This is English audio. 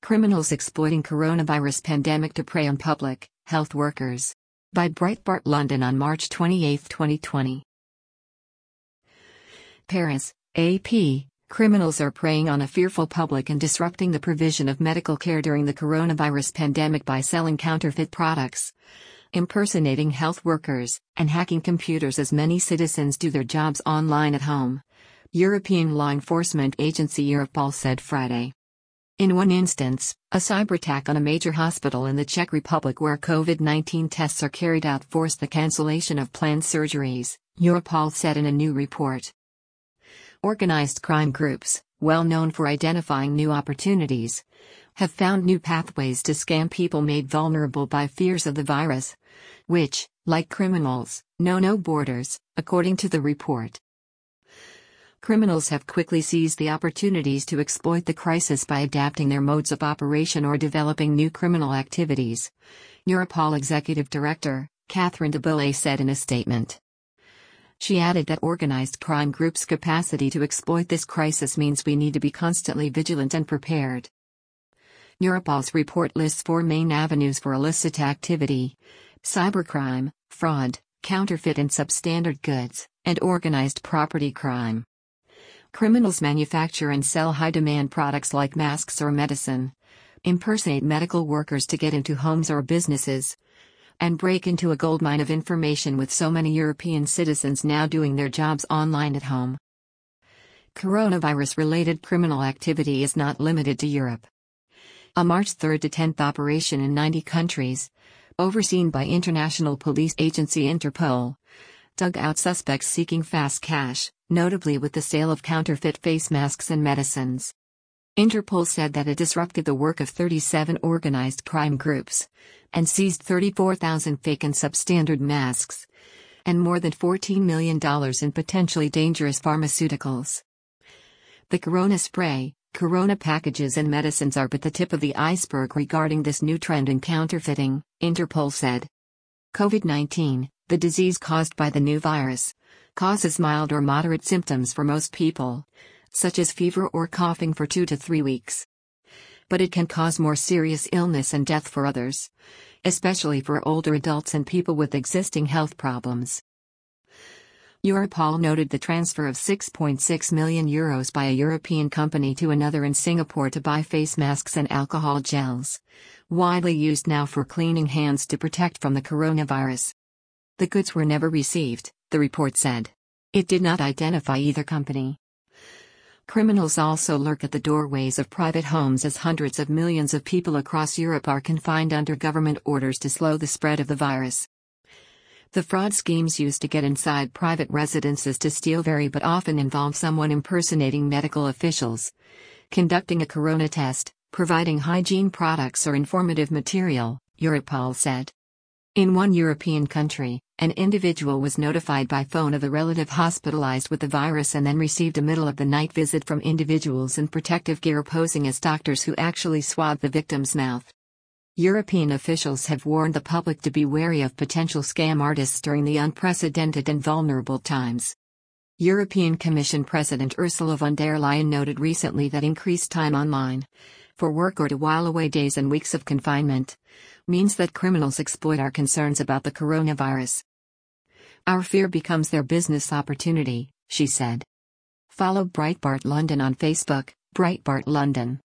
Criminals exploiting coronavirus pandemic to prey on public health workers. By Breitbart London on March 28, 2020. Paris, AP. Criminals are preying on a fearful public and disrupting the provision of medical care during the coronavirus pandemic by selling counterfeit products, impersonating health workers, and hacking computers as many citizens do their jobs online at home. European law enforcement agency Europol said Friday. In one instance, a cyber attack on a major hospital in the Czech Republic where COVID-19 tests are carried out forced the cancellation of planned surgeries, Europol said in a new report. Organized crime groups, well known for identifying new opportunities, have found new pathways to scam people made vulnerable by fears of the virus, which, like criminals, know no borders, according to the report. Criminals have quickly seized the opportunities to exploit the crisis by adapting their modes of operation or developing new criminal activities, Europol Executive Director, Catherine de Boulay said in a statement. She added that organized crime groups' capacity to exploit this crisis means we need to be constantly vigilant and prepared. Europol's report lists 4 main avenues for illicit activity: cybercrime, fraud, counterfeit and substandard goods, and organized property crime. Criminals manufacture and sell high-demand products like masks or medicine, impersonate medical workers to get into homes or businesses, and break into a goldmine of information with so many European citizens now doing their jobs online at home. Coronavirus-related criminal activity is not limited to Europe. A March 3 to 10 operation in 90 countries, overseen by international police agency Interpol, dug out suspects seeking fast cash, notably with the sale of counterfeit face masks and medicines. Interpol said that it disrupted the work of 37 organized crime groups, and seized 34,000 fake and substandard masks, and more than $14 million in potentially dangerous pharmaceuticals. The corona spray, corona packages and medicines are but the tip of the iceberg regarding this new trend in counterfeiting, Interpol said. COVID-19, the disease caused by the new virus, causes mild or moderate symptoms for most people, such as fever or coughing for 2 to 3 weeks. But it can cause more serious illness and death for others, especially for older adults and people with existing health problems. Europol noted the transfer of €6.6 million by a European company to another in Singapore to buy face masks and alcohol gels, widely used now for cleaning hands to protect from the coronavirus. The goods were never received, the report said. It did not identify either company. Criminals also lurk at the doorways of private homes as hundreds of millions of people across Europe are confined under government orders to slow the spread of the virus. The fraud schemes used to get inside private residences to steal vary but often involve someone impersonating medical officials, conducting a corona test, providing hygiene products or informative material, Europol said. In one European country, an individual was notified by phone of a relative hospitalized with the virus and then received a middle-of-the-night visit from individuals in protective gear posing as doctors who actually swabbed the victim's mouth. European officials have warned the public to be wary of potential scam artists during the unprecedented and vulnerable times. European Commission President Ursula von der Leyen noted recently that increased time online, for work or to while away days and weeks of confinement, means that criminals exploit our concerns about the coronavirus. Our fear becomes their business opportunity, she said. Follow Breitbart London on Facebook, Breitbart London.